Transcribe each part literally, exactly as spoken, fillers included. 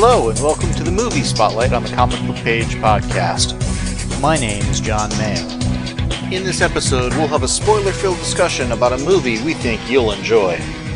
Hello, and welcome to the Movie Spotlight on the Comic Book Page podcast. My name is John Mayo. In this episode, we'll have a spoiler-filled discussion about a movie we think you'll enjoy.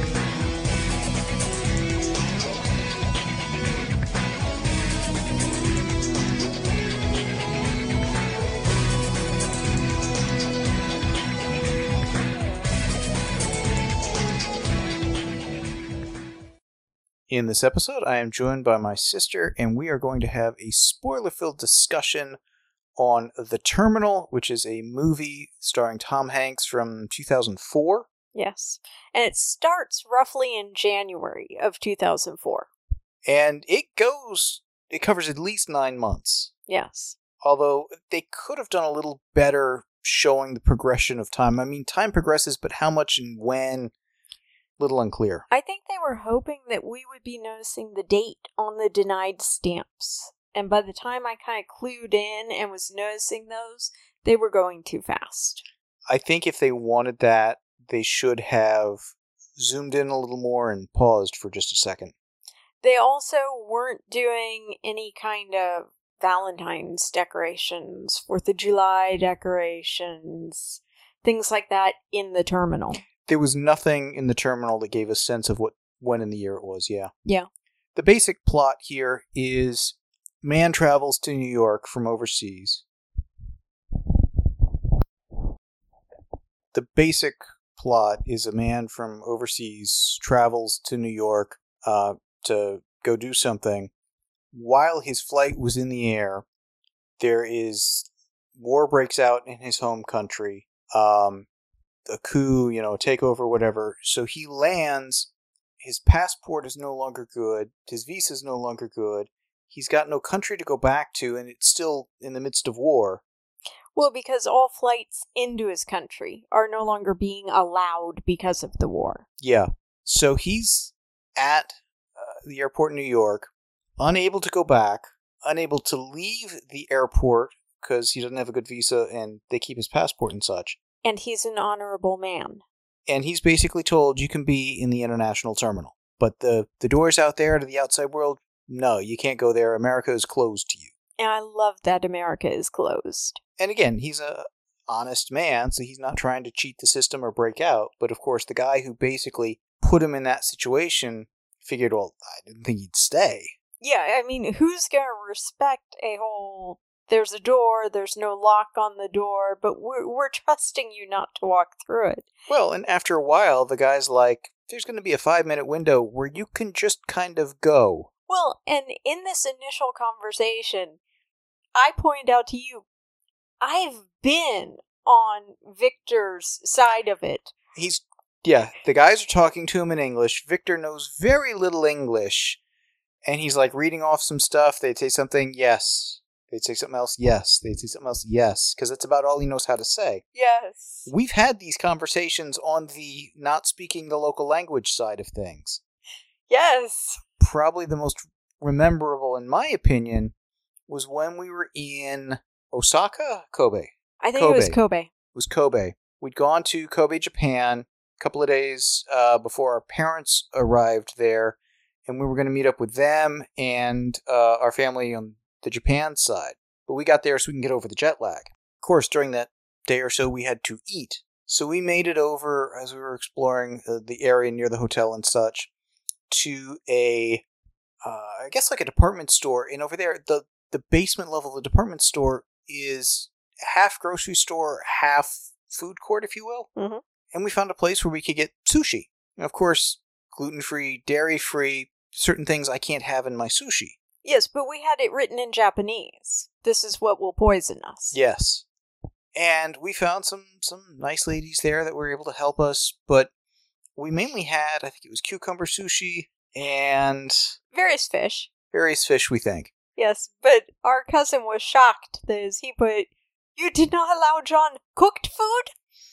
In this episode, I am joined by my sister, and we are going to have a spoiler-filled discussion on The Terminal, which is a movie starring Tom Hanks from two thousand four. Yes, and it starts roughly in January of two thousand four. And it goes, it covers at least nine months. Yes. Although, they could have done a little better showing the progression of time. I mean, time progresses, but how much and when... little unclear. I think they were hoping that we would be noticing the date on the denied stamps. And by the time I kind of clued in and was noticing those, they were going too fast. I think if they wanted that, they should have zoomed in a little more and paused for just a second. They also weren't doing any kind of Valentine's decorations, fourth of July decorations, things like that in the terminal. There was nothing in the terminal that gave a sense of what when in the year it was, yeah. Yeah. The basic plot here is man travels to New York from overseas. The basic plot is a man from overseas travels to New York uh, to go do something. While his flight was in the air, there is war breaks out in his home country. Um... a coup, you know, a takeover, whatever. So he lands, his passport is no longer good, his visa is no longer good, he's got no country to go back to, and it's still in the midst of war. Well, because all flights into his country are no longer being allowed because of the war. Yeah. So he's at uh, the airport in New York, unable to go back, unable to leave the airport because he doesn't have a good visa and they keep his passport and such. And he's an honorable man. And he's basically told you can be in the international terminal. But the, the doors out there to the outside world, no, you can't go there. America is closed to you. And I love that America is closed. And again, he's a honest man, so he's not trying to cheat the system or break out. But of course, the guy who basically put him in that situation figured, well, I didn't think he'd stay. Yeah, I mean, who's going to respect a whole... There's a door, there's no lock on the door, but we're, we're trusting you not to walk through it. Well, and after a while, the guy's like, there's going to be a five-minute window where you can just kind of go. Well, and in this initial conversation, I pointed out to you, I've been on Victor's side of it. He's, yeah, the guys are talking to him in English. Victor knows very little English, and he's like reading off some stuff. They'd say something, yes. They'd say something else, yes. They'd say something else, yes. Because that's about all he knows how to say. Yes. We've had these conversations on the not speaking the local language side of things. Yes. Probably the most memorable, in my opinion, was when we were in Osaka? Kobe. I think Kobe. it was Kobe. It was Kobe. We'd gone to Kobe, Japan, a couple of days uh, before our parents arrived there. And we were going to meet up with them and uh, our family on the Japan side, but we got there so we can get over the jet lag. Of course, during that day or so, we had to eat. So we made it over, as we were exploring uh, the area near the hotel and such, to a, uh, I guess like a department store. And over there, the, the basement level of the department store is half grocery store, half food court, if you will. Mm-hmm. And we found a place where we could get sushi. And of course, gluten-free, dairy-free, certain things I can't have in my sushi. Yes, but we had it written in Japanese. This is what will poison us. Yes. And we found some, some nice ladies there that were able to help us, but we mainly had, I think it was cucumber sushi and... various fish. Various fish, we think. Yes, but our cousin was shocked as he put, you did not allow John cooked food?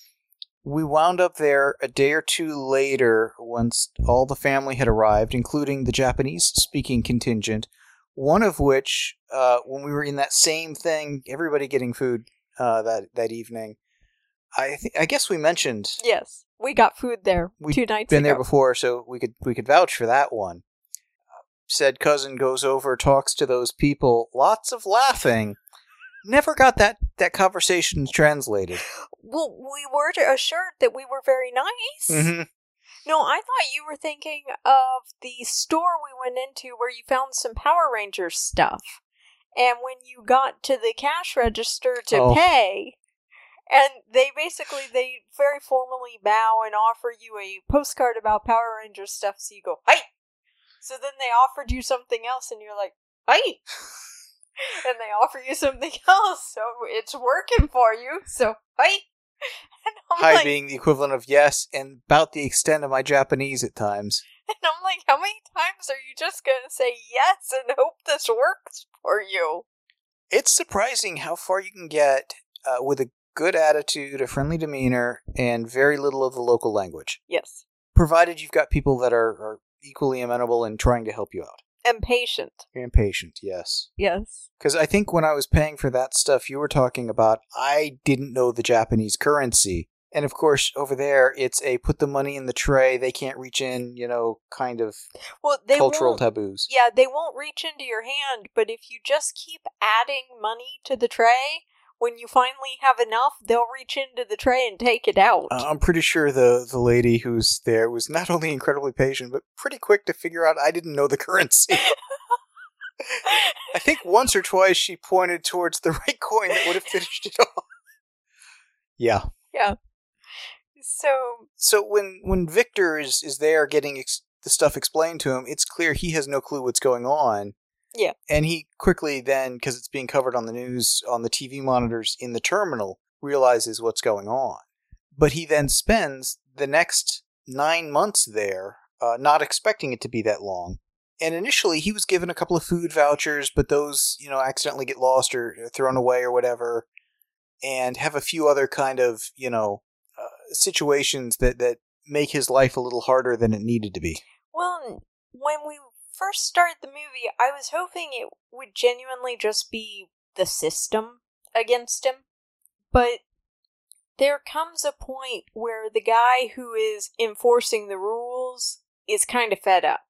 We wound up there a day or two later once all the family had arrived, including the Japanese-speaking contingent. One of which, uh, when we were in that same thing, everybody getting food uh, that that evening, I th- I guess we mentioned. Yes, we got food there We'd two nights been ago. there before, so we could we could vouch for that one. said cousin goes over, talks to those people, lots of laughing. Never got that, that conversation translated. Well, we were assured that we were very nice. Mm-hmm. No, I thought you were thinking of the store we went into where you found some Power Rangers stuff. And when you got to the cash register to Oh. pay, and they basically, they very formally bow and offer you a postcard about Power Rangers stuff, so you go, "Hi!" So then they offered you something else, and you're like, "Hi!" And they offer you something else, so it's working for you, so, "Hi!" And I'm Hi like, being the equivalent of yes, and about the extent of my Japanese at times. and I'm like, how many times are you just gonna say yes and hope this works for you? It's surprising how far you can get uh, with a good attitude, a friendly demeanor, and very little of the local language. Yes. Provided you've got people that are, are equally amenable and trying to help you out. And patient. And patient, yes. Yes. Because I think when I was paying for that stuff you were talking about, I didn't know the Japanese currency. And of course, over there, it's a put the money in the tray, they can't reach in, you know, kind of Well, they cultural won't, taboos. Yeah, they won't reach into your hand, but if you just keep adding money to the tray, when you finally have enough, they'll reach into the tray and take it out. Uh, I'm pretty sure the, the lady who's there was not only incredibly patient, but pretty quick to figure out I didn't know the currency. I think once or twice she pointed towards the right coin that would have finished it off. Yeah. Yeah. So, So when, when Victor is, is there getting ex- the stuff explained to him, it's clear he has no clue what's going on. yeah. And he quickly then, because it's being covered on the news, on the T V monitors in the terminal, realizes what's going on. But he then spends the next nine months there, uh, not expecting it to be that long. And initially he was given a couple of food vouchers, but those, you know, accidentally get lost or thrown away or whatever. And have a few other kind of, you know, uh, situations that, that make his life a little harder than it needed to be. Well, when we first started the movie, I was hoping it would genuinely just be the system against him. But there comes a point where the guy who is enforcing the rules is kind of fed up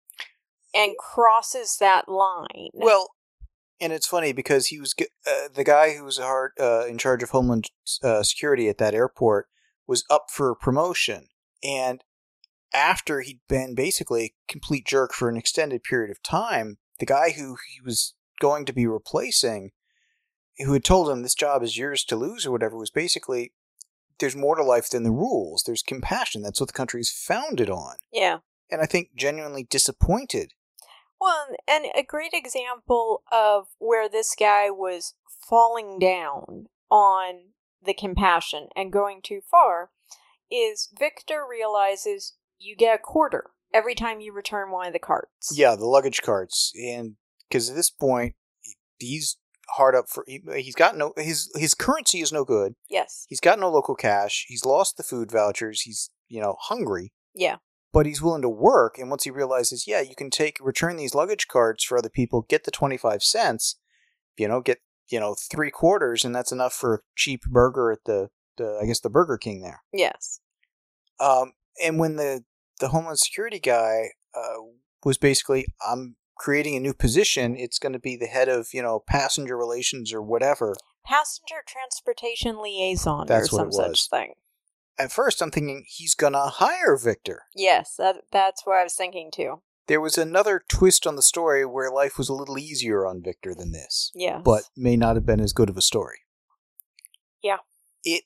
and crosses that line. Well, and it's funny because he was uh, the guy who was hard, uh, in charge of Homeland uh, Security at that airport was up for promotion. And after he'd been basically a complete jerk for an extended period of time, the guy who he was going to be replacing, who had told him this job is yours to lose or whatever, was basically, there's more to life than the rules. There's compassion. That's what the country is founded on. Yeah. And I think genuinely disappointed. Well, and a great example of where this guy was falling down on the compassion and going too far is Victor realizes you get a quarter every time you return one of the carts. Yeah, the luggage carts. And because at this point, he's hard up for, he, he's got no, his, his currency is no good. Yes. He's got no local cash. He's lost the food vouchers. He's, you know, hungry. Yeah. But he's willing to work, and once he realizes, yeah, you can take, return these luggage carts for other people, get the twenty-five cents, you know, get, you know, three quarters, and that's enough for a cheap burger at the, the I guess, the Burger King there. Yes. Um, and when the, the Homeland Security guy uh, was basically, I'm creating a new position, it's going to be the head of, you know, passenger relations or whatever. Passenger transportation liaison That's or what some it was. such thing. At first, I'm thinking he's going to hire Victor. Yes, that that's what I was thinking too. There was another twist on the story where life was a little easier on Victor than this. Yes. But may not have been as good of a story. Yeah. It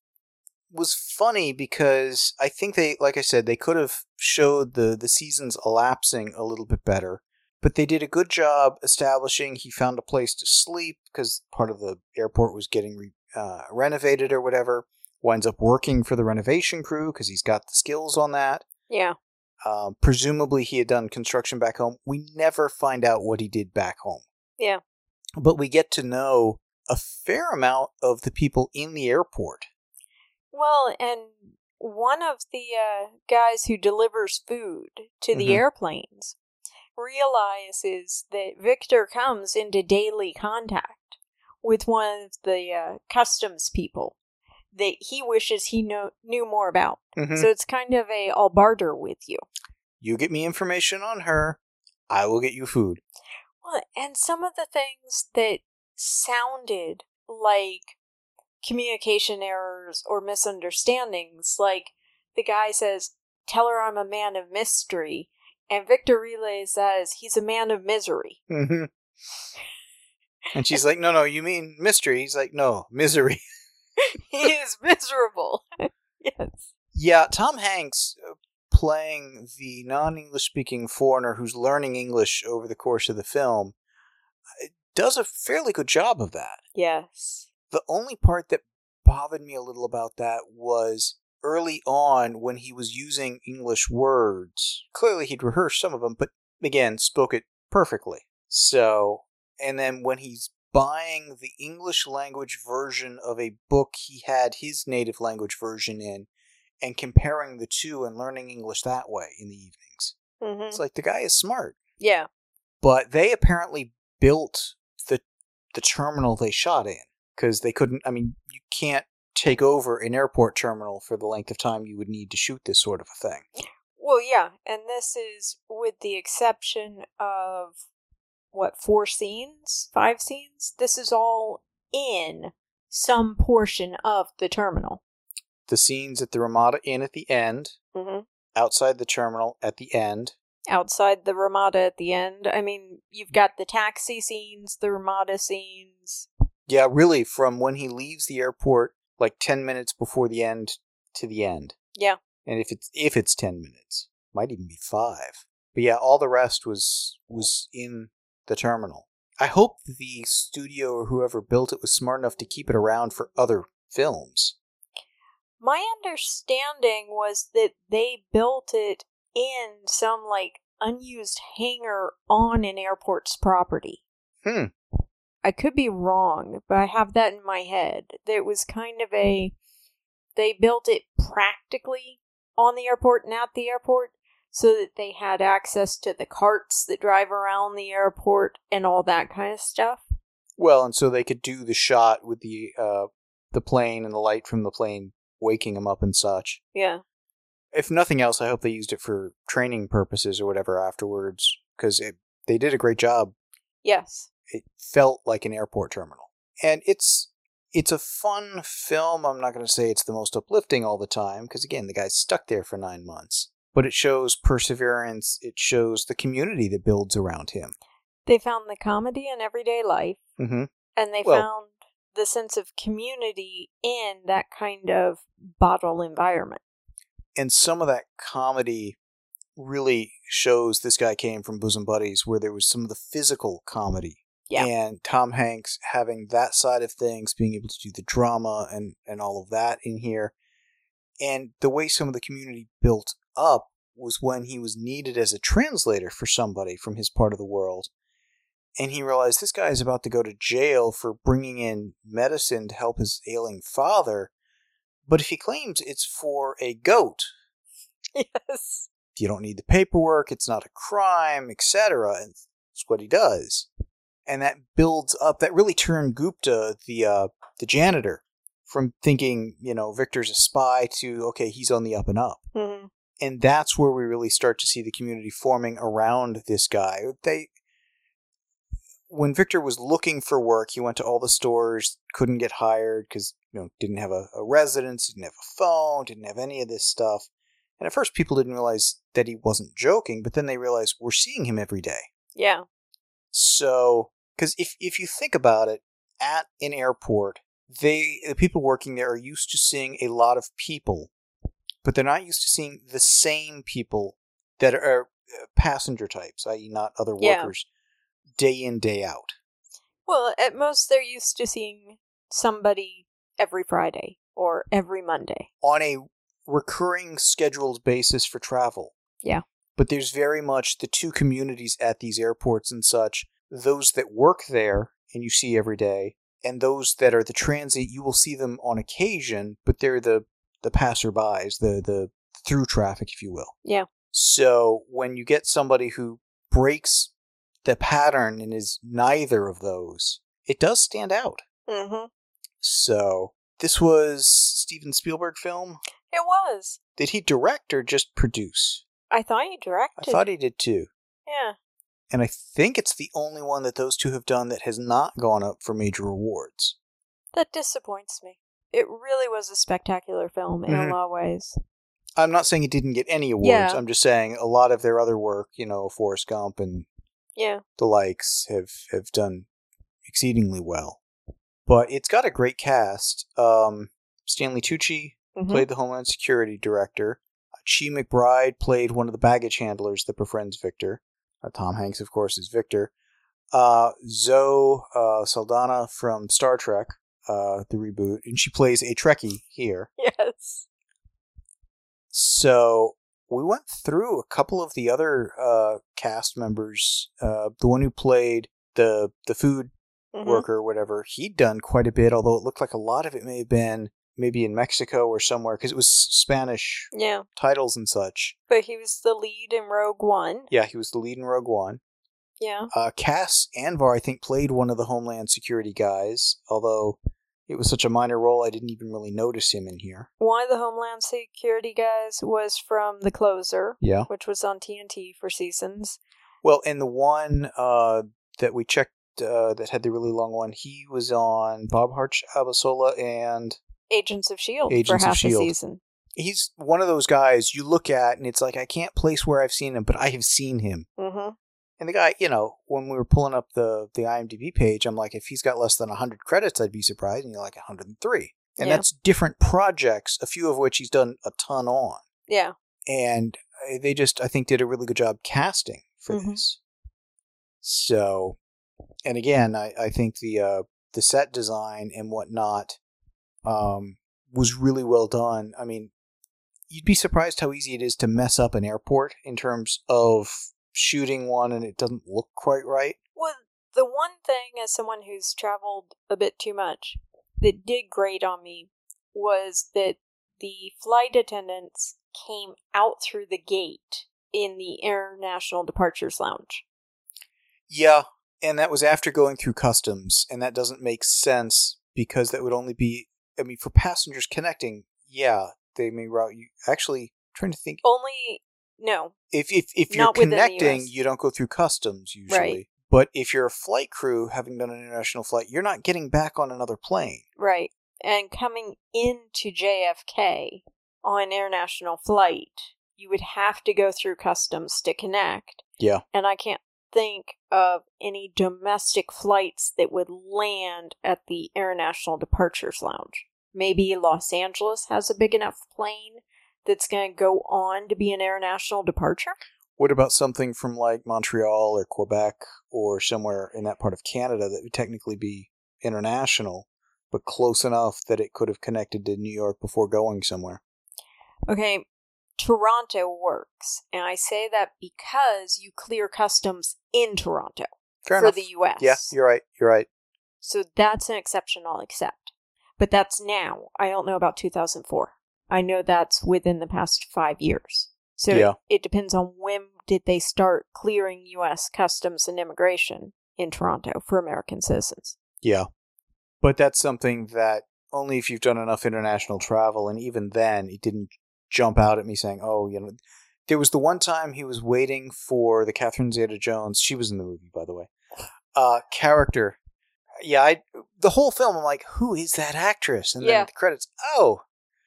was funny because I think they, like I said, they could have showed the, the seasons elapsing a little bit better. But they did a good job establishing he found a place to sleep because part of the airport was getting re, uh, renovated or whatever. Winds up working for the renovation crew because he's got the skills on that. Yeah. Um, presumably he had done construction back home. We never find out what he did back home. Yeah. But we get to know a fair amount of the people in the airport. Well, and one of the uh, guys who delivers food to the Mhm. airplanes realizes that Victor comes into daily contact with one of the uh, customs people that he wishes he know, knew more about. Mhm. So it's kind of a, I'll barter with you. You get me information on her, I will get you food. Well, and some of the things that sounded like communication errors or misunderstandings, like the guy says, "Tell her I'm a man of mystery," and Victor relays that as he's a man of misery. Mm-hmm. And she's like, no, no, you mean mystery? He's like, no, misery. He is miserable. Yes. Yeah, Tom Hanks uh, playing the non-English speaking foreigner who's learning English over the course of the film uh, does a fairly good job of that. Yes. The only part that bothered me a little about that was early on when he was using English words. Clearly he'd rehearsed some of them, but again, spoke it perfectly. So, and then when he's buying the English language version of a book he had his native language version in, and comparing the two and learning English that way in the evenings. Mm-hmm. It's like, the guy is smart. Yeah. But they apparently built the the terminal they shot in. Because they couldn't, I mean, you can't take over an airport terminal for the length of time you would need to shoot this sort of a thing. Well, yeah, and this is with the exception of, what, four scenes? Five scenes? This is all in some portion of the terminal. The scenes at the Ramada Inn at the end, Mm-hmm. outside the terminal at the end. Outside the Ramada at the end. I mean, you've got the taxi scenes, the Ramada scenes. Yeah, really, from when he leaves the airport, like ten minutes before the end to the end. Yeah. And if it's if it's ten minutes, might even be five. But yeah, all the rest was was in the terminal. I hope the studio or whoever built it was smart enough to keep it around for other films. My understanding was that they built it in some, like, unused hangar on an airport's property. Hmm. I could be wrong, but I have that in my head. It was kind of a... They built it practically on the airport and at the airport so that they had access to the carts that drive around the airport and all that kind of stuff. Well, and so they could do the shot with the uh, the plane and the light from the plane waking them up and such. Yeah. If nothing else, I hope they used it for training purposes or whatever afterwards, because they did a great job. Yes. It felt like an airport terminal. And it's it's a fun film. I'm not going to say it's the most uplifting all the time, because again, the guy's stuck there for nine months. But it shows perseverance. It shows the community that builds around him. They found the comedy in everyday life, Mm-hmm. and they Well- found the sense of community in that kind of bottle environment. And some of that comedy really shows this guy came from Bosom Buddies, where there was some of the physical comedy. Yeah. And Tom Hanks having that side of things, being able to do the drama and, and all of that in here. And the way some of the community built up was when he was needed as a translator for somebody from his part of the world. And he realized this guy is about to go to jail for bringing in medicine to help his ailing father. But if he claims it's for a goat, Yes. you don't need the paperwork, it's not a crime, et cetera. And that's what he does. And that builds up, that really turned Gupta, the uh, the janitor, from thinking, you know, Victor's a spy to, okay, he's on the up and up. Mm-hmm. And that's where we really start to see the community forming around this guy. They, when Victor was looking for work, he went to all the stores, couldn't get hired because, you know, didn't have a, a residence, didn't have a phone, didn't have any of this stuff. And at first people didn't realize that he wasn't joking, but then they realized we're seeing him every day. Yeah. So, because if, if you think about it, at an airport, they the people working there are used to seeing a lot of people, but they're not used to seeing the same people that are passenger types, that is not other Yeah. workers, day in, day out. Well, at most they're used to seeing somebody every Friday or every Monday. On a recurring scheduled basis for travel. Yeah. But there's very much the two communities at these airports and such, those that work there and you see every day, and those that are the transit, you will see them on occasion, but they're the, the passerbys, the, the through traffic, if you will. Yeah. So when you get somebody who breaks the pattern and is neither of those, it does stand out. Mm-hmm. So this was Steven Spielberg film? It was. Did he direct or just produce? I thought you I directed. thought he did too. Yeah. And I think it's the only one that those two have done that has not gone up for major awards. That disappoints me. It really was a spectacular film in Mhm. a lot of ways. I'm not saying it didn't get any awards. Yeah. I'm just saying a lot of their other work, you know, Forrest Gump and Yeah. the likes, have, have done exceedingly well. But it's got a great cast. Um, Stanley Tucci Mhm. played the Homeland Security Director. Uh, Chi McBride played one of the baggage handlers that befriends Victor. Uh, Tom Hanks, of course, is Victor. Uh, Zoe uh, Saldana from Star Trek, uh, the reboot, and she plays a Trekkie here. Yes. So we went through a couple of the other uh, cast members. Uh, the one who played the the food Mhm. worker or whatever, he'd done quite a bit, although it looked like a lot of it may have been maybe in Mexico or somewhere, because it was Spanish Yeah. titles and such. But he was the lead in Rogue One. Yeah, he was the lead in Rogue One. Yeah. Uh, Cass Anvar, I think, played one of the Homeland Security guys, although it was such a minor role I didn't even really notice him in here. One of the Homeland Security guys was from The Closer, Yeah. which was on T N T for seasons. Well, and the one uh, that we checked uh, that had the really long one, he was on Bob Hart's Abasola, and Agents of S H I E L D Agents for of half S H I E L D. a season. he's one of those guys you look at and it's like, I can't place where I've seen him, but I have seen him. Mm-hmm. And the guy, you know, when we were pulling up the, the IMDb page, I'm like, if he's got less than one hundred credits, I'd be surprised. And you're like, one hundred three. And Yeah. that's different projects, a few of which he's done a ton on. Yeah. And they just, I think, did a really good job casting for Mhm. this. So, and again, I, I think the uh, the set design and whatnot um, was really well done. I mean, you'd be surprised how easy it is to mess up an airport in terms of shooting one and it doesn't look quite right. Well, the one thing, as someone who's traveled a bit too much, that did grate on me was that the flight attendants came out through the gate in the International Departures Lounge. Yeah, and that was after going through customs, and that doesn't make sense because that would only be, I mean, for passengers connecting, yeah, they may route you. Actually, I'm trying to think. Only, no. If if, if you're Not within the U connecting, S. you don't go through customs usually. Right. But if you're a flight crew having done an international flight, you're not getting back on another plane. Right. And coming into J F K on an international flight, you would have to go through customs to connect. Yeah. And I can't think of any domestic flights that would land at the International Departures Lounge. Maybe Los Angeles has a big enough plane that's going to go on to be an international departure? What about something from like Montreal or Quebec or somewhere in that part of Canada that would technically be international, but close enough that it could have connected to New York before going somewhere? Okay, Toronto works, and I say that because you clear customs in Toronto Fair for enough. the U S. Yeah, you're right. You're right. So that's an exception I'll accept. But that's now. I don't know about two thousand four. I know that's within the past five years. So Yeah. it, it depends on when did they start clearing U S customs and immigration in Toronto for American citizens. Yeah. But that's something that only if you've done enough international travel, and even then, it didn't jump out at me saying, oh, you know, there was the one time he was waiting for the Catherine Zeta-Jones, she was in the movie, by the way, uh, character. Yeah, I, the whole film, I'm like, who is that actress? And then Yeah. at the credits, oh,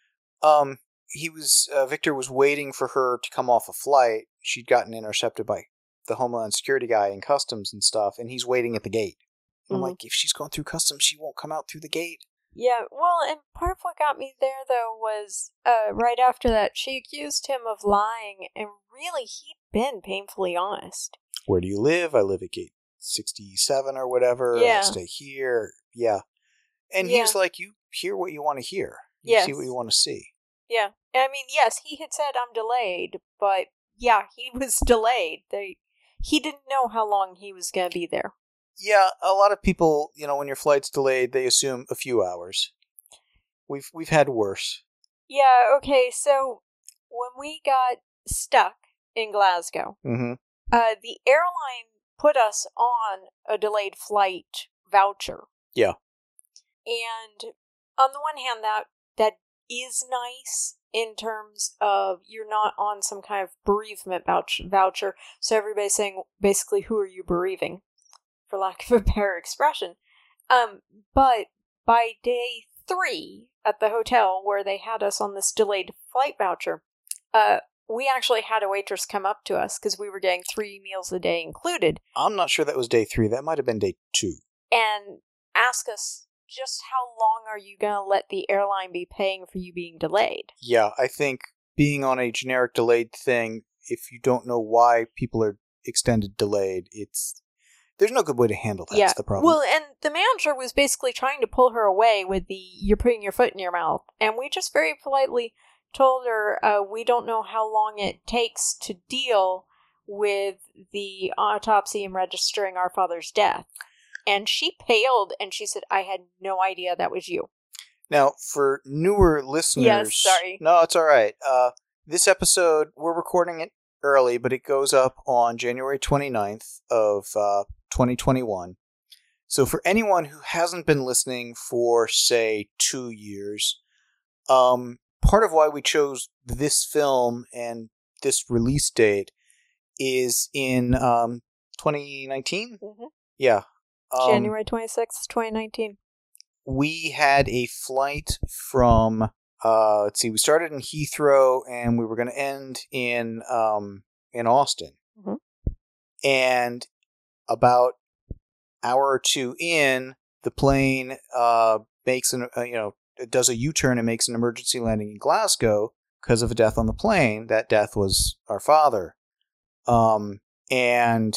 um, he was, uh, Victor was waiting for her to come off a flight. She'd gotten intercepted by the Homeland Security guy in customs and stuff, and he's waiting at the gate. And I'm Mhm. like, if she's going through customs, she won't come out through the gate. Yeah, well, and part of what got me there, though, was uh, right after that, she accused him of lying, and really, he'd been painfully honest. Where do you live? I live at gate sixty-seven or whatever. Yeah. I stay here. Yeah. And he Yeah. was like, you hear what you want to hear. You Yes. see what you want to see. Yeah, I mean, yes, he had said, I'm delayed, but yeah, he was delayed. They, he didn't know how long he was going to be there. Yeah, a lot of people, you know, when your flight's delayed, they assume a few hours. We've we've had worse. Yeah, okay, so when we got stuck in Glasgow, Mm-hmm. uh, the airline put us on a delayed flight voucher. Yeah. And on the one hand, that that is nice in terms of you're not on some kind of bereavement vouch- voucher, so everybody's saying, basically, who are you bereaving? For lack of a better expression. Um, but by day three at the hotel where they had us on this delayed flight voucher, uh, we actually had a waitress come up to us because we were getting three meals a day included. I'm not sure that was day three. That might have been day two. And ask us, just how long are you going to let the airline be paying for you being delayed? Yeah, I think being on a generic delayed thing, if you don't know why people are extended delayed, it's there's no good way to handle that. Yeah. That's the problem. Well, and the manager was basically trying to pull her away with the, you're putting your foot in your mouth. And we just very politely told her, uh, we don't know how long it takes to deal with the autopsy and registering our father's death. And she paled and she said, I had no idea that was you. Now, for newer listeners... Yes, sorry. No, it's all right. Uh, this episode, we're recording it early, but it goes up on January twenty-ninth of uh, twenty twenty-one. So for anyone who hasn't been listening for, say, two years, um, part of why we chose this film and this release date is in um, twenty nineteen? Mm-hmm. Yeah. Um, January twenty-sixth, twenty nineteen. We had a flight from, uh, let's see, we started in Heathrow and we were going to end in um, in Austin. Mm-hmm. And about hour or two in, the plane uh, makes an, uh, you know, does a U-turn and makes an emergency landing in Glasgow because of a death on the plane. That death was our father. Um, and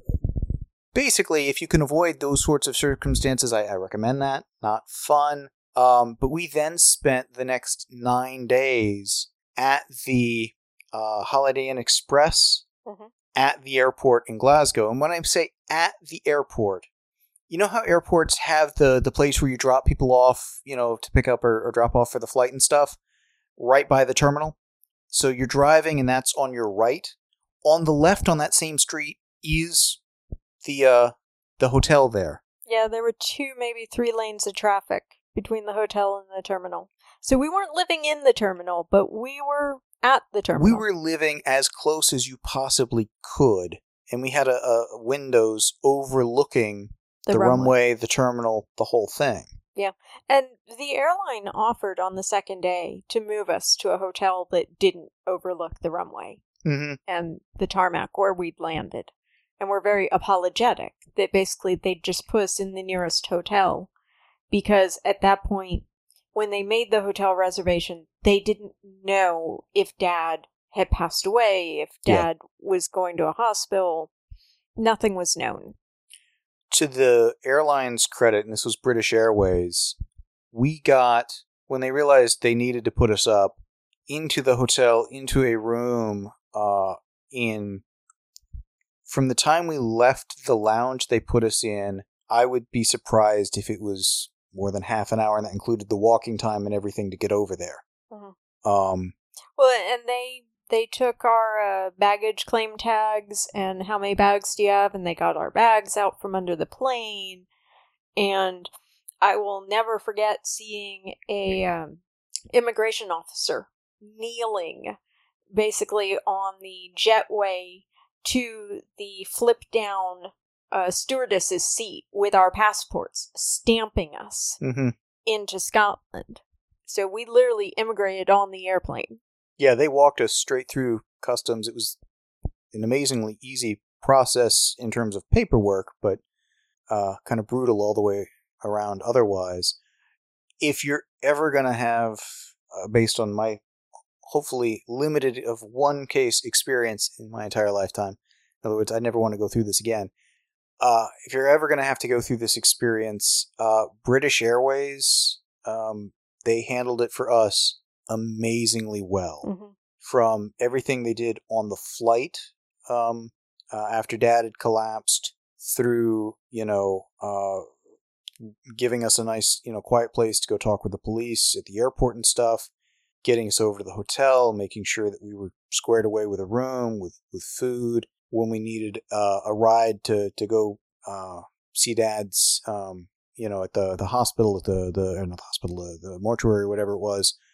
basically, if you can avoid those sorts of circumstances, I, I recommend that. Not fun. Um, but we then spent the next nine days at the uh, Holiday Inn Express Mm-hmm. at the airport in Glasgow. And when I say at the airport, you know how airports have the, the place where you drop people off, you know, to pick up or, or drop off for the flight and stuff, right by the terminal? So you're driving and that's on your right. On the left on that same street is the uh, the hotel there. Yeah, there were two, maybe three lanes of traffic between the hotel and the terminal. So we weren't living in the terminal, but we were at the terminal. We were living as close as you possibly could, and we had a, a windows overlooking the, the runway. runway, the terminal, the whole thing. Yeah, and the airline offered on the second day to move us to a hotel that didn't overlook the runway mm-hmm. and the tarmac where we'd landed. And we're very apologetic that basically they'd just put us in the nearest hotel because at that point, when they made the hotel reservation, they didn't know if Dad had passed away, if Dad yeah. was going to a hospital. Nothing was known. To the airline's credit, and this was British Airways, we got, when they realized they needed to put us up, into the hotel, into a room uh, in... From the time we left the lounge they put us in, I would be surprised if it was more than half an hour, and that included the walking time and everything to get over there. Mm-hmm. Um, well, and they they took our uh, baggage claim tags and how many bags do you have, and they got our bags out from under the plane. And I will never forget seeing a um, immigration officer kneeling basically on the jetway to the flip down uh, stewardess's seat with our passports, stamping us mm-hmm. into Scotland. So we literally immigrated on the airplane. Yeah, they walked us straight through customs. It was an amazingly easy process in terms of paperwork, but uh, kind of brutal all the way around otherwise. If you're ever going to have, uh, based on my hopefully limited of one case experience in my entire lifetime. In other words, I never want to go through this again. Uh, if you're ever going to have to go through this experience, uh, British Airways, um, they handled it for us amazingly well. Mm-hmm. From everything they did on the flight um, uh, after Dad had collapsed, through, you know, uh, giving us a nice, you know, quiet place to go talk with the police at the airport and stuff, getting us over to the hotel, making sure that we were squared away with a room, with, with food. When we needed uh, a ride to, to go uh, see Dad's, um, you know, at the, the hospital, at the, the, or not the hospital, uh, the mortuary, whatever it was,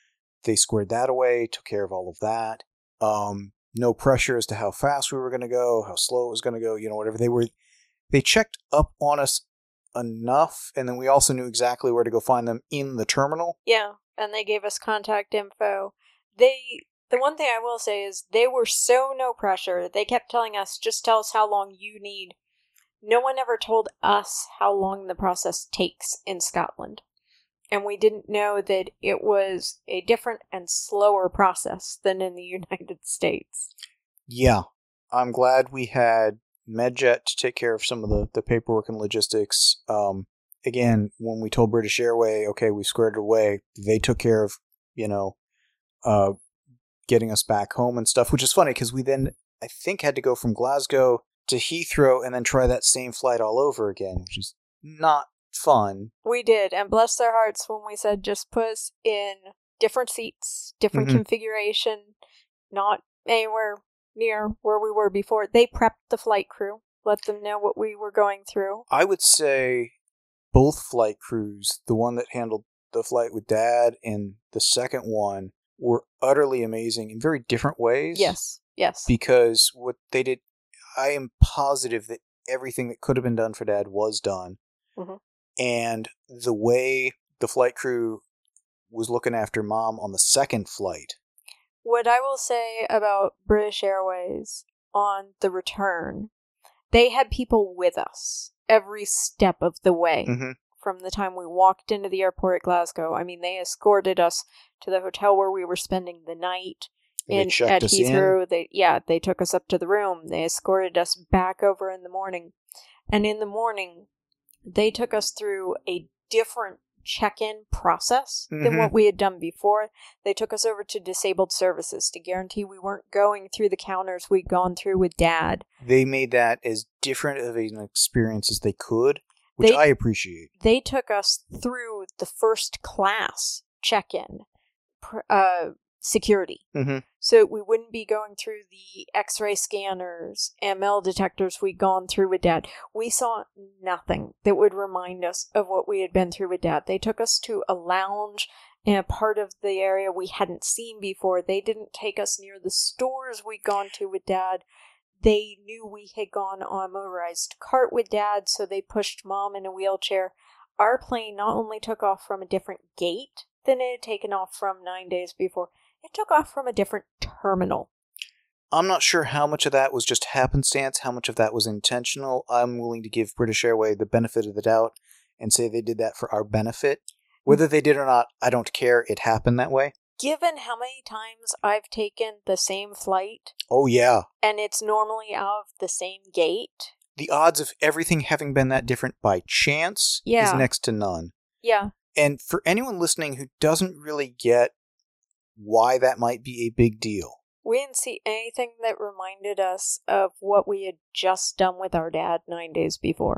they squared that away, took care of all of that. Um, no pressure as to how fast we were going to go, how slow it was going to go, you know, whatever. They were, they checked up on us enough, and then we also knew exactly where to go find them in the terminal. Yeah, and they gave us contact info. They, the one thing I will say is they were so no pressure. They kept telling us, just tell us how long you need. No one ever told us how long the process takes in Scotland. And we didn't know that it was a different and slower process than in the United States. Yeah, I'm glad we had MedJet to take care of some of the, the paperwork and logistics. Um, again, when we told British Airways, okay, we squared it away, they took care of, you know, uh, getting us back home and stuff, which is funny because we then, I think, had to go from Glasgow to Heathrow and then try that same flight all over again, which is not fun. We did, and bless their hearts when we said just put us in different seats, different Mhm. configuration, not anywhere near where we were before. They prepped the flight crew, let them know what we were going through. I would say both flight crews, the one that handled the flight with Dad and the second one, were utterly amazing in very different ways. Yes, yes. Because what they did, I am positive that everything that could have been done for Dad was done. Mhm. And the way the flight crew was looking after Mom on the second flight. What I will say about British Airways on the return, they had people with us every step of the way. Mm-hmm. From the time we walked into the airport at Glasgow. I mean, they escorted us to the hotel where we were spending the night. In, They checked at us Heathrow. in. They, yeah, they took us up to the room. They escorted us back over in the morning. And in the morning, they took us through a different check-in process than Mhm. what we had done before. They took us over to disabled services to guarantee we weren't going through the counters we'd gone through with Dad. They made that as different of an experience as they could, which They- I appreciate. They took us through the first class check-in pr- uh, security. Mm-hmm. So we wouldn't be going through the x-ray scanners and metal detectors we'd gone through with Dad. We saw nothing that would remind us of what we had been through with Dad. They took us to a lounge in a part of the area we hadn't seen before. They didn't take us near the stores we'd gone to with Dad. They knew we had gone on a motorized cart with Dad, so they pushed Mom in a wheelchair. Our plane not only took off from a different gate than it had taken off from nine days before, it took off from a different terminal. I'm not sure how much of that was just happenstance, how much of that was intentional. I'm willing to give British Airways the benefit of the doubt and say they did that for our benefit. Whether they did or not, I don't care. It happened that way. Given how many times I've taken the same flight, Oh, yeah. and it's normally out of the same gate, The odds of everything having been that different by chance Yeah. is next to none. yeah, And for anyone listening who doesn't really get why that might be a big deal, we didn't see anything that reminded us of what we had just done with our dad nine days before.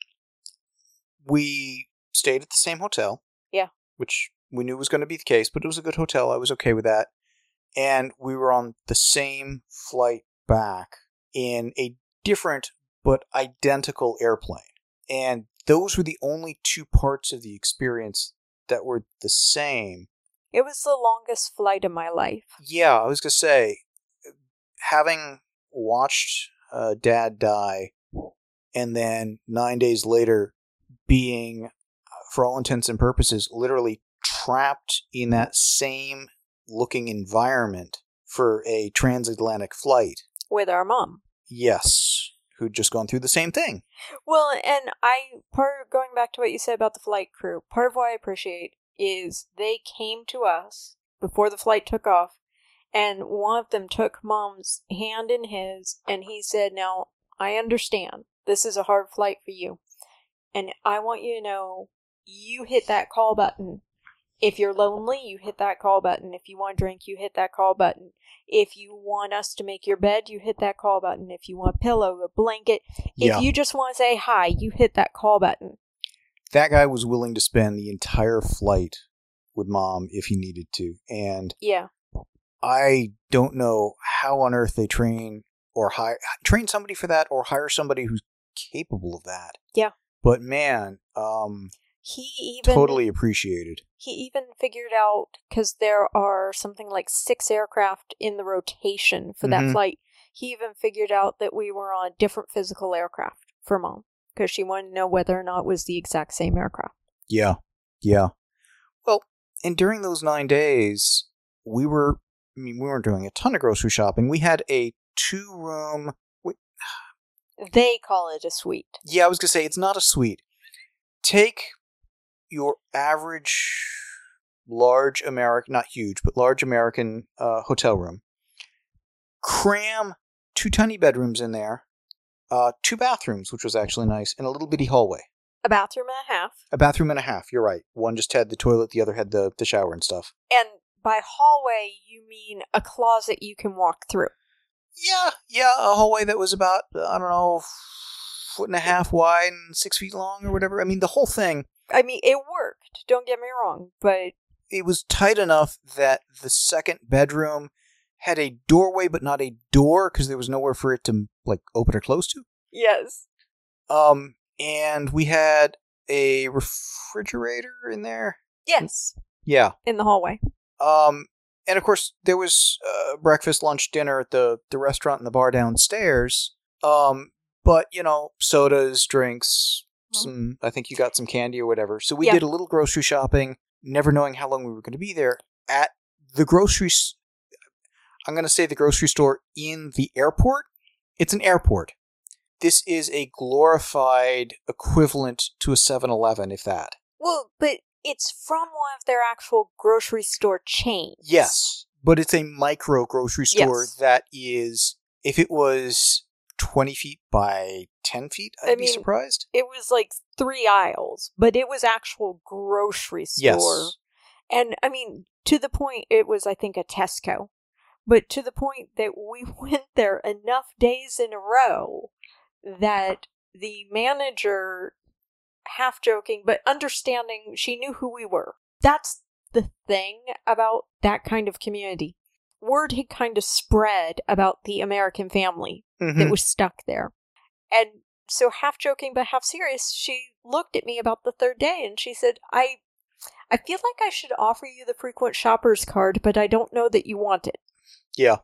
we stayed at the same hotel. Yeah. Which we knew was going to be the case, but it was a good hotel. I was okay with that. And we were on the same flight back in a different but identical airplane. And those were the only two parts of the experience that were the same. It was the longest flight of my life. Yeah, I was going to say, having watched uh, Dad die, and then nine days later being, for all intents and purposes, literally trapped in that same looking environment for a transatlantic flight. With our mom. Yes, who'd just gone through the same thing. Well, and I, part of, going back to what you said about the flight crew, part of what I appreciate is they came to us before the flight took off, and one of them took Mom's hand in his, and he said, now, I understand, this is a hard flight for you, and I want you to know, you hit that call button. If you're lonely, you hit that call button. If you want a drink, you hit that call button. If you want us to make your bed, you hit that call button. If you want a pillow, a blanket, Yeah. if you just want to say hi, you hit that call button. That guy was willing to spend the entire flight with Mom if he needed to. And Yeah. I don't know how on earth they train or hire train somebody for that or hire somebody who's capable of that. Yeah. But man, um, He even totally appreciated. He even figured out, because there are something like six aircraft in the rotation for that Mhm. flight, he even figured out that we were on a different physical aircraft for Mom, because she wanted to know whether or not it was the exact same aircraft. Yeah, yeah. Well, and during those nine days, we were, I mean, we weren't doing a ton of grocery shopping. We had a two-room, we, They call it a suite. yeah, I was going to say, it's not a suite. Take your average large American, not huge, but large American uh, hotel room. Cram two tiny bedrooms in there, uh, two bathrooms, which was actually nice, and a little bitty hallway. A bathroom and a half. A bathroom and a half, you're right. One just had the toilet, the other had the, the shower and stuff. And by hallway, you mean a closet you can walk through. Yeah, yeah, a hallway that was about, I don't know, foot and a half wide and six feet long or whatever. I mean, the whole thing. I mean, it worked, don't get me wrong, but It was tight enough that the second bedroom had a doorway, but not a door, because there was nowhere for it to, like, open or close to. yes. Um, and we had a refrigerator in there. Yes. Yeah. In the hallway. Um, and of course, there was uh, breakfast, lunch, dinner at the, the restaurant and the bar downstairs. Um, but, you know, sodas, drinks, mm-hmm. some, I think you got some candy or whatever. So we yeah. did a little grocery shopping, never knowing how long we were going to be there. At the grocery, I'm going to say the grocery store in the airport. It's an airport. This is a glorified equivalent to a seven eleven, if that. Well, but it's from one of their actual grocery store chains. Yes, but it's a micro grocery store yes. that is, if it was twenty feet by ten feet, I'd I be mean, surprised. It was like three aisles, but it was actual grocery store. Yes. And, I mean, to the point, it was, I think, a Tesco. But to the point that we went there enough days in a row that the manager, half joking, but understanding, she knew who we were. That's the thing about that kind of community. Word had kind of spread about the American family Mm-hmm. that was stuck there. And so, half joking but half serious, she looked at me about the third day and she said, I I feel like I should offer you the frequent shopper's card, but I don't know that you want it. Yeah.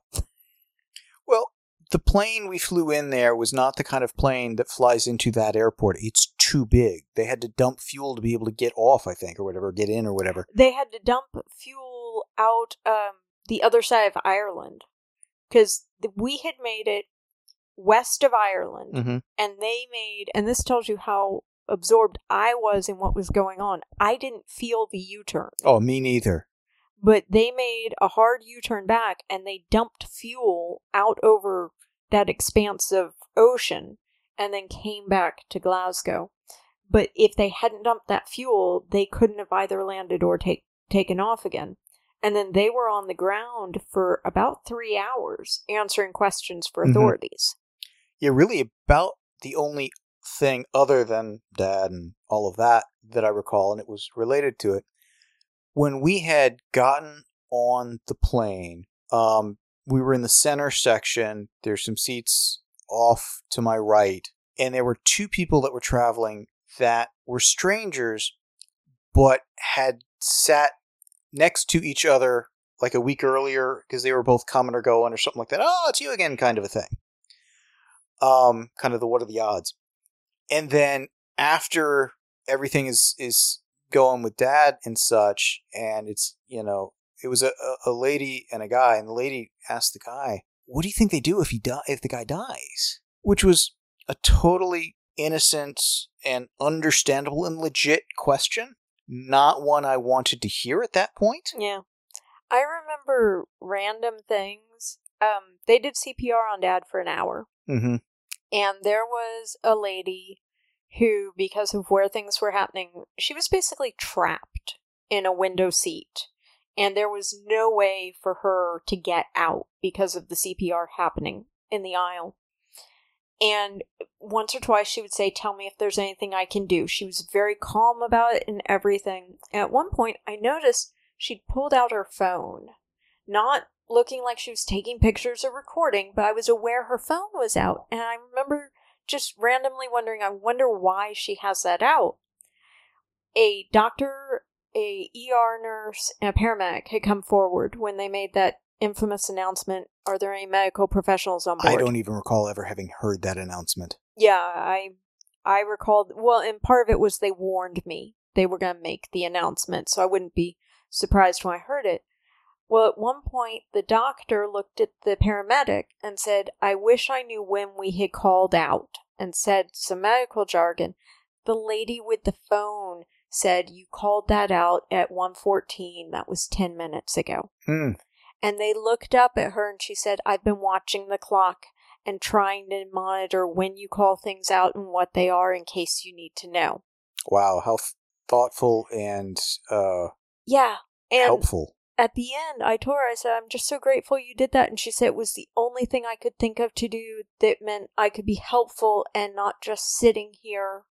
Well, the plane we flew in there was not the kind of plane that flies into that airport. It's too big. They had to dump fuel to be able to get off, I think, or whatever, get in or whatever. They had to dump fuel out um, the other side of Ireland. Because we had made it west of Ireland, mm-hmm. and they made, and this tells you how absorbed I was in what was going on. I didn't feel the U-turn. Oh, me neither. But they made a hard U-turn back, and they dumped fuel out over that expanse of ocean, and then came back to Glasgow. But if they hadn't dumped that fuel, they couldn't have either landed or take, taken off again. And then they were on the ground for about three hours answering questions for authorities. Mm-hmm. Yeah, really about the only thing other than Dad and all of that that I recall, and it was related to it. When we had gotten on the plane, um, we were in the center section. There's some seats off to my right, and there were two people that were traveling that were strangers, but had sat next to each other like a week earlier because they were both coming or going or something like that. Oh, it's you again kind of a thing. Um, kind of the what are the odds? And then after everything is, is going with Dad and such, and it's, you know, it was a, a lady and a guy, and the lady asked the guy, what do you think they do if he die, if the guy dies? Which was a totally innocent and understandable and legit question. Not one I wanted to hear at that point. Yeah. I remember random things. Um, they did C P R on Dad for an hour. Mm-hmm. And there was a lady who, because of where things were happening, she was basically trapped in a window seat. And there was no way for her to get out because of the C P R happening in the aisle. And once or twice she would say, tell me if there's anything I can do. She was very calm about it and everything. And at one point, I noticed she'd pulled out her phone. Not looking like she was taking pictures or recording, but I was aware her phone was out. And I remember just randomly wondering, I wonder why she has that out. a doctor, a E R nurse, and a paramedic had come forward when they made that infamous announcement, are there any medical professionals on board? I don't even recall ever having heard that announcement. Yeah, I I recalled, well, and part of it was they warned me they were going to make the announcement, so I wouldn't be surprised when I heard it. Well, at one point, the doctor looked at the paramedic and said, I wish I knew when we had called out, and said some medical jargon. The lady with the phone said, you called that out at one fourteen. That was ten minutes ago. Hmm. And they looked up at her and she said, I've been watching the clock and trying to monitor when you call things out and what they are in case you need to know. Wow, how f- thoughtful and uh, yeah, and helpful. At the end, I told her, I said, I'm just so grateful you did that. And she said it was the only thing I could think of to do that meant I could be helpful and not just sitting here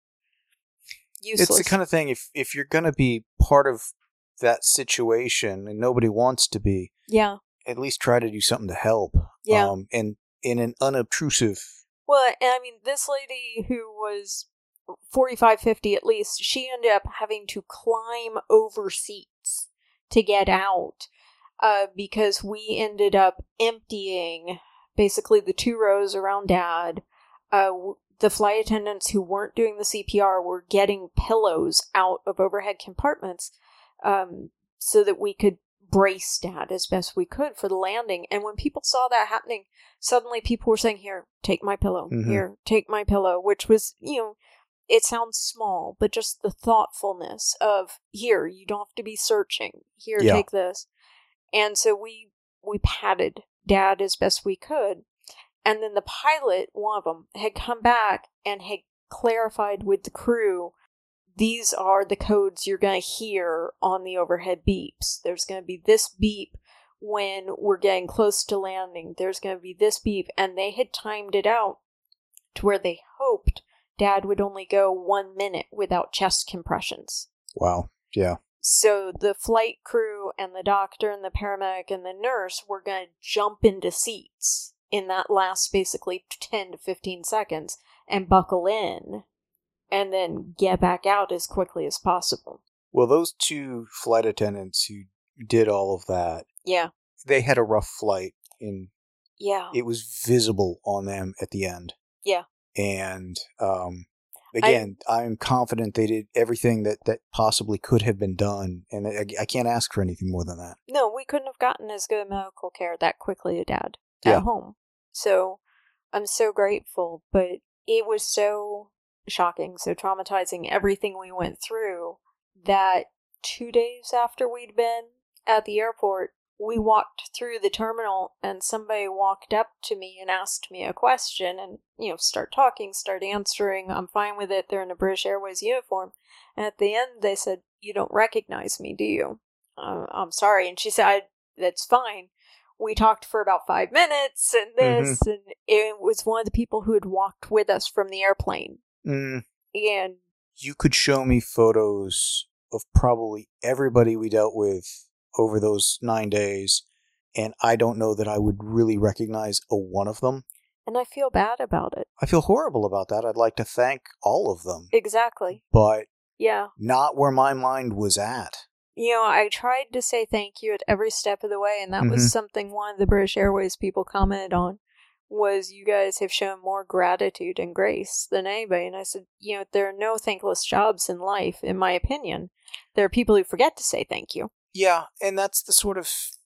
useless. It's the kind of thing, if, if you're going to be part of that situation and nobody wants to be, yeah, at least try to do something to help. Yeah. Um, and in an unobtrusive. Well, and I mean, this lady who was forty-five, fifty at least, she ended up having to climb over seats to get out uh, because we ended up emptying basically the two rows around Dad. Uh, the flight attendants who weren't doing the C P R were getting pillows out of overhead compartments um, so that we could brace Dad as best we could for the landing. And when people saw that happening, suddenly people were saying, here, take my pillow. Mm-hmm. Here, take my pillow, which was, you know, it sounds small, but just the thoughtfulness of, here, you don't have to be searching. Here, yeah. take this. And so we we patted Dad as best we could. And then the pilot, one of them, had come back and had clarified with the crew, these are the codes you're going to hear on the overhead beeps. There's going to be this beep when we're getting close to landing. There's going to be this beep. And they had timed it out to where they hoped Dad would only go one minute without chest compressions. Wow. Yeah. So the flight crew and the doctor and the paramedic and the nurse were going to jump into seats in that last basically ten to fifteen seconds and buckle in and then get back out as quickly as possible. Well, those two flight attendants who did all of that, yeah, they had a rough flight. And yeah, it was visible on them at the end. Yeah. And um, again, I, I'm confident they did everything that, that possibly could have been done. And I, I can't ask for anything more than that. No, we couldn't have gotten as good medical care that quickly to Dad at yeah. home. So I'm so grateful. But it was so shocking, so traumatizing, everything we went through, that two days after we'd been at the airport, we walked through the terminal and somebody walked up to me and asked me a question and, you know, start talking, start answering. I'm fine with it. They're in a British Airways uniform. And at the end, they said, you don't recognize me, do you? Uh, I'm sorry. And she said, I, that's fine. We talked for about five minutes and this, mm-hmm. and it was one of the people who had walked with us from the airplane. Mm. And you could show me photos of probably everybody we dealt with over those nine days, and I don't know that I would really recognize a one of them. And I feel bad about it. I feel horrible about that. I'd like to thank all of them. Exactly. But yeah, not where my mind was at. You know, I tried to say thank you at every step of the way, and that mm-hmm. was something one of the British Airways people commented on, was you guys have shown more gratitude and grace than anybody. And I said, you know, there are no thankless jobs in life, in my opinion. There are people who forget to say thank you. Yeah, and that's the sort of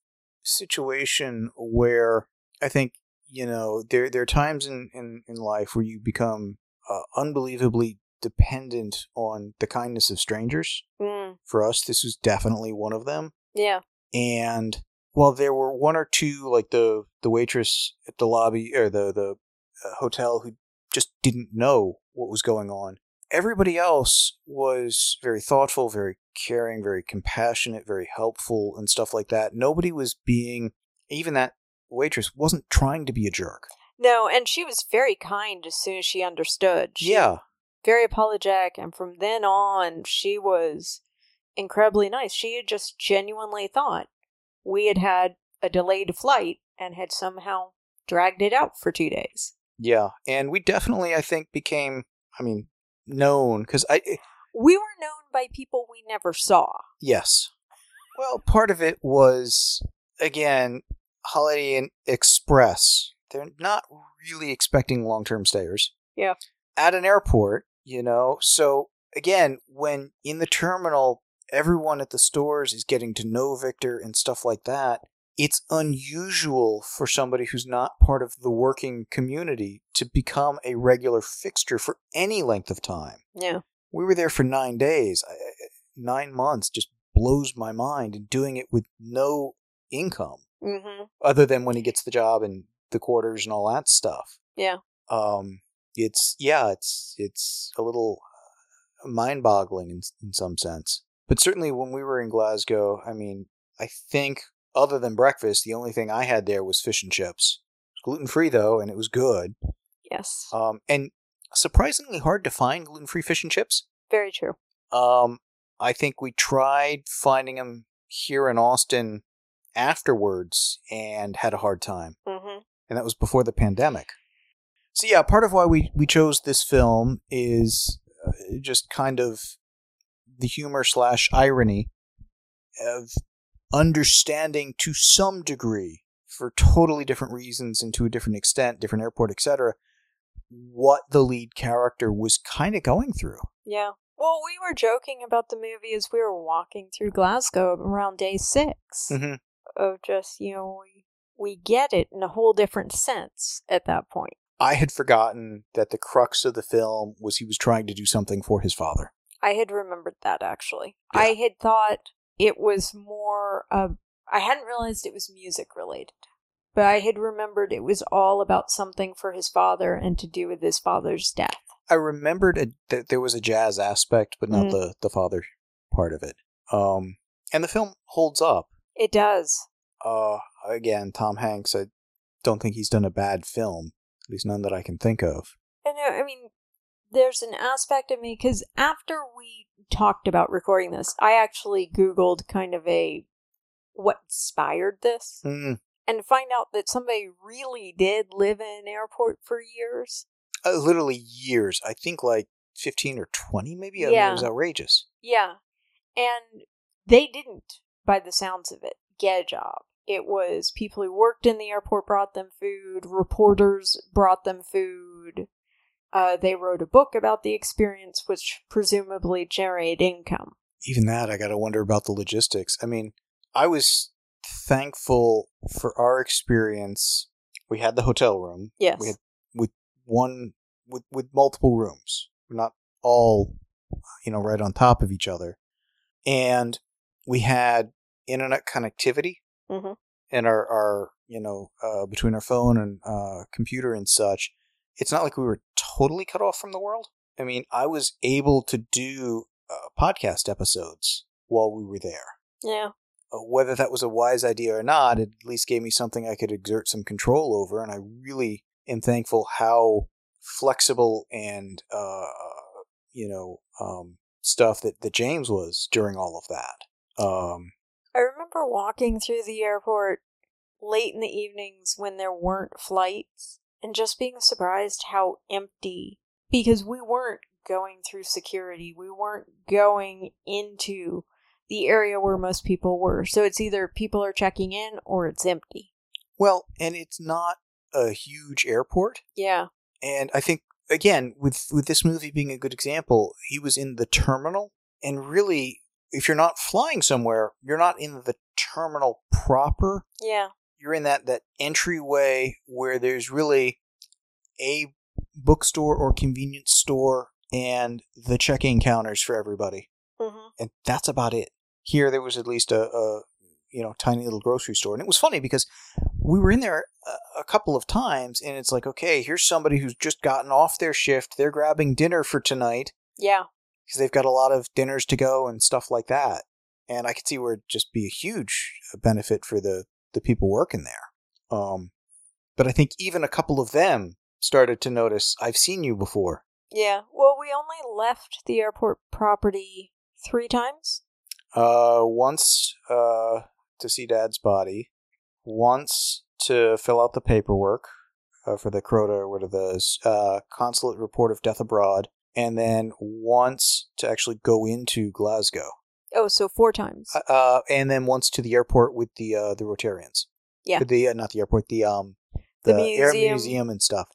situation where I think, you know, there, there are times in, in, in life where you become uh, unbelievably dependent on the kindness of strangers. Mm. For us, this was definitely one of them. Yeah. And while there were one or two, like the, the waitress at the lobby or the, the uh, hotel who just didn't know what was going on, everybody else was very thoughtful, very caring, very compassionate, very helpful and stuff like that. Nobody was being, even that waitress wasn't trying to be a jerk. No, and she was very kind as soon as she understood. She, yeah. Very apologetic, and from then on, she was incredibly nice. She had just genuinely thought we had had a delayed flight and had somehow dragged it out for two days. Yeah, and we definitely, I think, became, I mean, known, because I... We were known by people we never saw. Yes. Well, part of it was, again, Holiday Inn Express. They're not really expecting long-term stayers. Yeah. At an airport, you know. So, again, when in the terminal, everyone at the stores is getting to know Victor and stuff like that, it's unusual for somebody who's not part of the working community to become a regular fixture for any length of time. Yeah. We were there for nine days. Nine months just blows my mind, and doing it with no income. Mm-hmm. Other than when he gets the job and the quarters and all that stuff. Yeah. Um, it's, yeah, it's it's a little mind-boggling in, in some sense. But certainly when we were in Glasgow, I mean, I think other than breakfast, the only thing I had there was fish and chips. It was gluten-free, though, and it was good. Yes. Um, and surprisingly hard to find gluten-free fish and chips. Very true. Um, I think we tried finding them here in Austin afterwards and had a hard time. Mm-hmm. And that was before the pandemic. So yeah, part of why we, we chose this film is uh, just kind of the humor slash irony of understanding to some degree, for totally different reasons and to a different extent, different airport, et cetera, what the lead character was kind of going through. Yeah. Well, we were joking about the movie as we were walking through Glasgow around day six. Mm-hmm. Of just, you know, we, we get it in a whole different sense at that point. I had forgotten that the crux of the film was he was trying to do something for his father. I had remembered that, actually. Yeah. I had thought it was more of... I hadn't realized it was music related. But I had remembered it was all about something for his father and to do with his father's death. I remembered a, that there was a jazz aspect, but not Mm. the, the father part of it. Um, and the film holds up. It does. Uh, again, Tom Hanks, I don't think he's done a bad film. At least none that I can think of. I know, I mean, there's an aspect of me, because after we talked about recording this, I actually Googled kind of a, what inspired this? Mm. And find out that somebody really did live in an airport for years. Uh, literally years. I think like fifteen or twenty maybe? I Yeah. mean, it was outrageous. Yeah. And they didn't, by the sounds of it, get a job. It was people who worked in the airport brought them food. Reporters brought them food. Uh, they wrote a book about the experience, which presumably generated income. Even that, I gotta wonder about the logistics. I mean, I was thankful for our experience. We had the hotel room. Yes. We had with one with with multiple rooms, not all, you know, right on top of each other, and we had internet connectivity. Mm-hmm. And our, our you know, uh, between our phone and uh, computer and such, it's not like we were totally cut off from the world. I mean, I was able to do uh, podcast episodes while we were there. Yeah. Uh, whether that was a wise idea or not, it at least gave me something I could exert some control over, and I really am thankful how flexible and, uh, you know, um, stuff that, that James was during all of that. Um... I remember walking through the airport late in the evenings when there weren't flights and just being surprised how empty, because we weren't going through security. We weren't going into the area where most people were. So it's either people are checking in or it's empty. Well, and it's not a huge airport. Yeah. And I think, again, with, with this movie being a good example, he was in the terminal, and really, if you're not flying somewhere, you're not in the terminal proper. Yeah. You're in that, that entryway where there's really a bookstore or convenience store and the check-in counters for everybody. Mm-hmm. And that's about it. Here, there was at least a, a you know, tiny little grocery store. And it was funny because we were in there a, a couple of times, and it's like, okay, here's somebody who's just gotten off their shift. They're grabbing dinner for tonight. Yeah. Because they've got a lot of dinners to go and stuff like that. And I could see where it'd just be a huge benefit for the, the people working there. Um, but I think even a couple of them started to notice, I've seen you before. Yeah. Well, we only left the airport property three times. Uh, once uh, to see Dad's body. Once to fill out the paperwork uh, for the C R O T A, or what are those, uh, Consulate Report of Death Abroad. and then once to actually go into Glasgow. Oh, so four times. Uh, and then once to the airport with the uh, the Rotarians. Yeah. The uh, not the airport, the um The the, air museum. museum and stuff.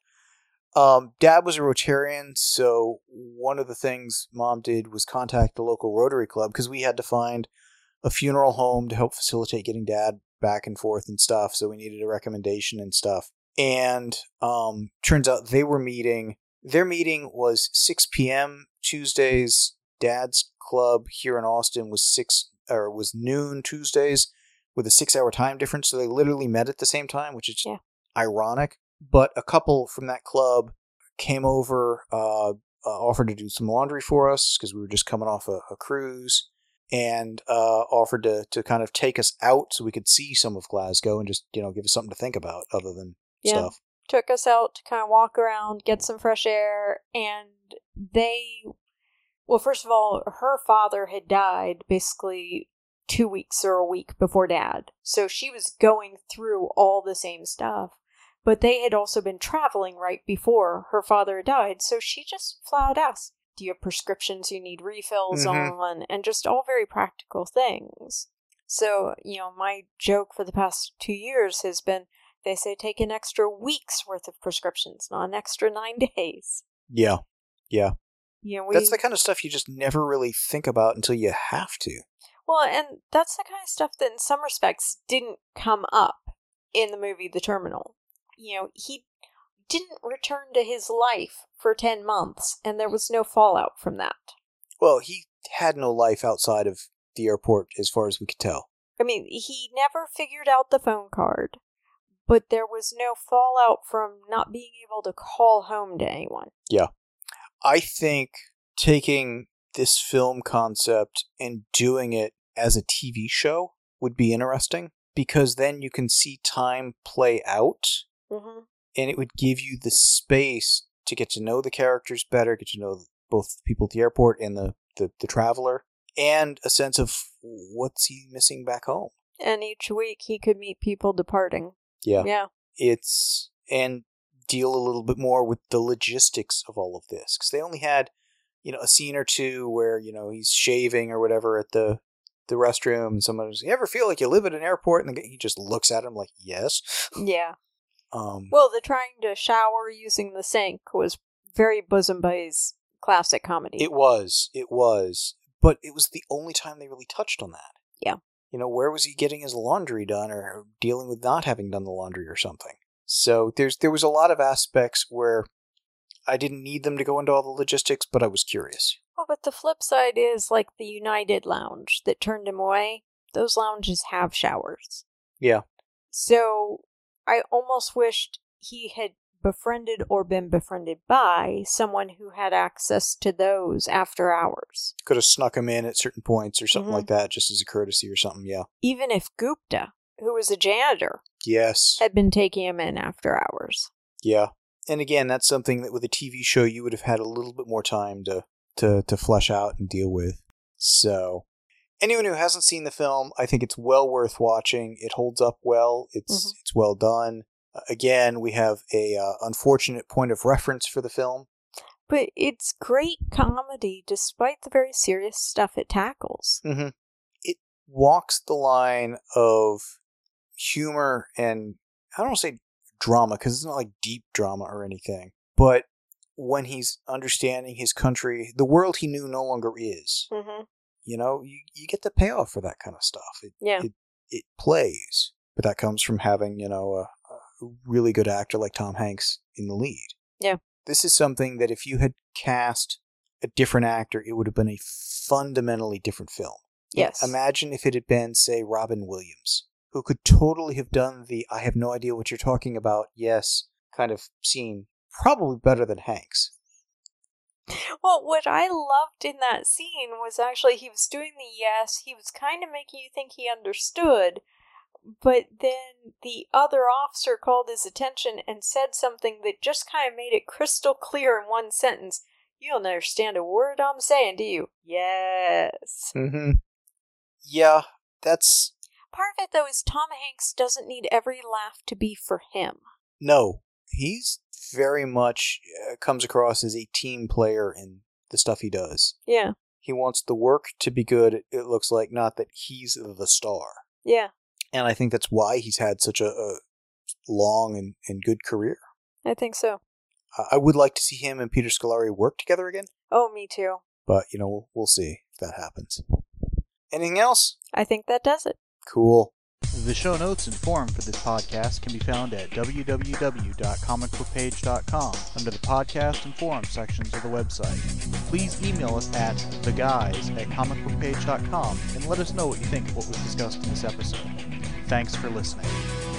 Um, Dad was a Rotarian, so one of the things Mom did was contact the local Rotary Club because we had to find a funeral home to help facilitate getting Dad back and forth and stuff. So we needed a recommendation and stuff. And um, turns out they were meeting. Their meeting was six p.m. Tuesdays. Dad's club here in Austin was six or was noon Tuesdays with a six-hour time difference. So they literally met at the same time, which is yeah. ironic. But a couple from that club came over, uh, uh, offered to do some laundry for us because we were just coming off a, a cruise, and uh, offered to, to kind of take us out so we could see some of Glasgow and just, you know, give us something to think about other than yeah. stuff. Took us out to kind of walk around, get some fresh air, and they, well, first of all, her father had died basically two weeks or a week before Dad. So she was going through all the same stuff. But they had also been traveling right before her father died, so she just flat out asked, do you have prescriptions you need refills mm-hmm. on? And just all very practical things. So, you know, my joke for the past two years has been, they say take an extra week's worth of prescriptions, not an extra nine days. Yeah, yeah. You know, we, that's the kind of stuff you just never really think about until you have to. Well, and that's the kind of stuff that in some respects didn't come up in the movie The Terminal. You know, he didn't return to his life for ten months, and there was no fallout from that. Well, he had no life outside of the airport, as far as we could tell. I mean, he never figured out the phone card, but there was no fallout from not being able to call home to anyone. Yeah. I think taking this film concept and doing it as a T V show would be interesting, because then you can see time play out. Mm-hmm. And it would give you the space to get to know the characters better, get to know both the people at the airport and the, the, the traveler, and a sense of what's he missing back home. And each week he could meet people departing. Yeah. Yeah. It's, and deal a little bit more with the logistics of all of this. Because they only had, you know, a scene or two where, you know, he's shaving or whatever at the, the restroom, and someone was, you ever feel like you live at an airport? And he just looks at him like, yes. Yeah. Um, well, the trying to shower using the sink was very Bosom Buddies classic comedy. It was. It was. But it was the only time they really touched on that. Yeah. You know, where was he getting his laundry done, or dealing with not having done the laundry or something? So there's there was a lot of aspects where I didn't need them to go into all the logistics, but I was curious. Well, but the flip side is like the United Lounge that turned him away. Those lounges have showers. Yeah. So I almost wished he had befriended or been befriended by someone who had access to those after hours. Could have snuck him in at certain points or something mm-hmm. like that, just as a courtesy or something, yeah. Even if Gupta, who was a janitor, yes, had been taking him in after hours. Yeah. And again, that's something that with a T V show you would have had a little bit more time to, to, to flesh out and deal with. So, anyone who hasn't seen the film, I think it's well worth watching. It holds up well. It's mm-hmm. it's well done. Uh, again, we have a uh, unfortunate point of reference for the film. But it's great comedy despite the very serious stuff it tackles. Mm-hmm. It walks the line of humor and, I don't want to say drama, because it's not like deep drama or anything. But when he's understanding his country, the world he knew no longer is. Mm-hmm. You know, you, you get the payoff for that kind of stuff. It, yeah. It, it plays. But that comes from having, you know, a, a really good actor like Tom Hanks in the lead. Yeah. This is something that if you had cast a different actor, it would have been a fundamentally different film. Yes. Imagine if it had been, say, Robin Williams, who could totally have done the I have no idea what you're talking about, yes, kind of scene, probably better than Hanks. Well, what I loved in that scene was actually he was doing the yes, he was kind of making you think he understood, but then the other officer called his attention and said something that just kind of made it crystal clear in one sentence. You don't understand a word I'm saying, do you? Yes. Mm-hmm. Yeah, that's... Part of it, though, is Tom Hanks doesn't need every laugh to be for him. No. He's very much uh, comes across as a team player in the stuff he does. Yeah. He wants the work to be good, it looks like, not that he's the star. Yeah. And I think that's why he's had such a, a long and, and good career. I think so. Uh, I would like to see him and Peter Scolari work together again. Oh, me too. But, you know, we'll, we'll see if that happens. Anything else? I think that does it. Cool. The show notes and forum for this podcast can be found at w w w dot comic book page dot com under the podcast and forum sections of the website. Please email us at theguys at comic book page dot com and let us know what you think of what was discussed in this episode. Thanks for listening.